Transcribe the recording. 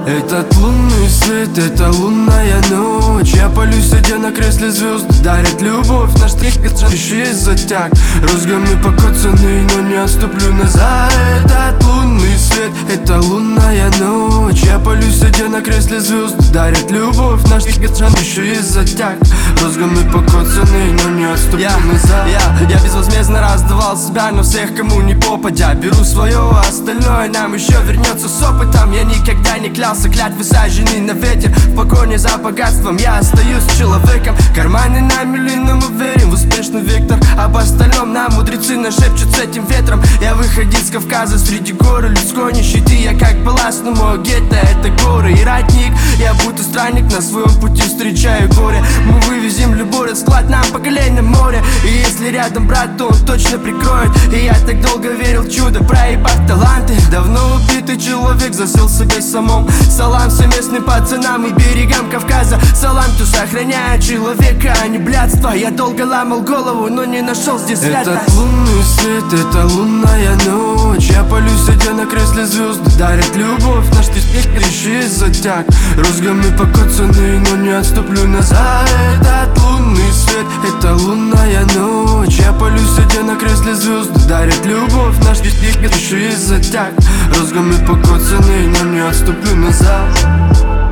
Этот лунный свет, это лунная ночь. Я полю, сидя на кресле, звезды дарят любовь. Наш трек, еще есть затяг. Розгами покоцанный, но не отступлю назад. Этот лунный свет, это лунная ночь. Я полю, сидя на кресле, звезды дарят любовь. Наш трек, еще есть затяг. Розгами покоцанный, но не отступлю назад. Я безвозмездно раздавал себя, но всех, кому не попадя. Беру свое, а остальное нам еще вернется с опытом. Я никогда не клялся, клятвы сожжены на ветер. В погоне за богатством я остаюсь человеком. Карманы на мили, но мы верим в успешный вектор. Об остальном нам мудрецы нашепчут с этим ветром. Я выходил с Кавказа среди гор людской нищеты. Я как балласт, но мой гетто это горы и родник. Я будто странник, на своем пути встречаю горе. Мы вывезем любой расклад, нам по колено море. И если рядом брат, то он точно прикроет. И я так долго верил в чудо, проебав таланты. Давно убитый человек засел себе самом. Салам всем местным пацанам и берегам Кавказа. Салам, кто сохраняет человека, а не блядство. Я долго ломал голову, но не нашел здесь света. Этот лунный свет, это лунная ночь. Я полю, сидя на кресле, звезды дарят любовь. Наш трек, еще есть затяг. Розгами покоцанный, но не отступлю назад. Этот лунный свет, это лунная ночь. Я полю, сидя на кресле, звезды дарят любовь. Наш трек, еще есть затяг. Розгами покоцанный, но не отступлю назад.